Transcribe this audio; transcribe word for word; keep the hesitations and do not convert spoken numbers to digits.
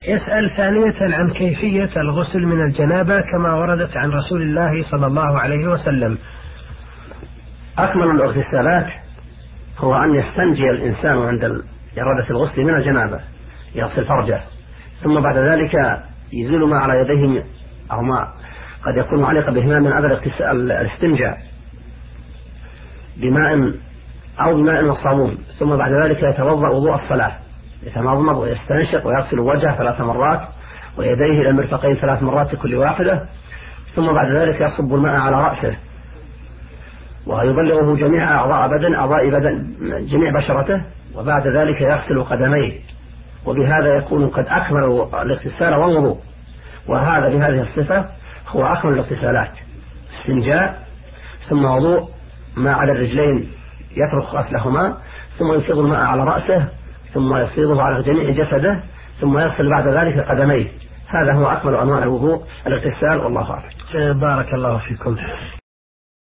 يسأل ثانية عن كيفية الغسل من الجنابة كما وردت عن رسول الله صلى الله عليه وسلم. أكمل الاغتسالات هو أن يستنجي الإنسان عند إرادة الغسل من الجنابة، يغسل فرجه، ثم بعد ذلك يزيل ما على يديه أو ما قد يكون علق بهما من أذى الاستنجاء بماء أو بماء وصابون، ثم بعد ذلك يتوضأ وضوء الصلاة، يتمضمض ويستنشق ويغسل وجهه ثلاث مرات ويديه إلى المرفقين ثلاث مرات في كل واحدة، ثم بعد ذلك يصب الماء على رأسه ويبلغه جميع أعضاء بدن أعضاء بدن جميع بشرته، وبعد ذلك يغسل قدميه، وبهذا يكون قد أكمل الاغتسال والوضوء. وهذا بهذه الصفة هو أكمل الاغتسالات: استنجاء ثم وضوء ما على الرجلين يفرغ غسلهما، ثم يفيض الماء على رأسه ثم يفيضه على جميع جسده، ثم يغسل بعد ذلك قدميه. هذا هو أكمل أنواع الوضوء الاغتسال، والله أعلم. بارك الله فيكم.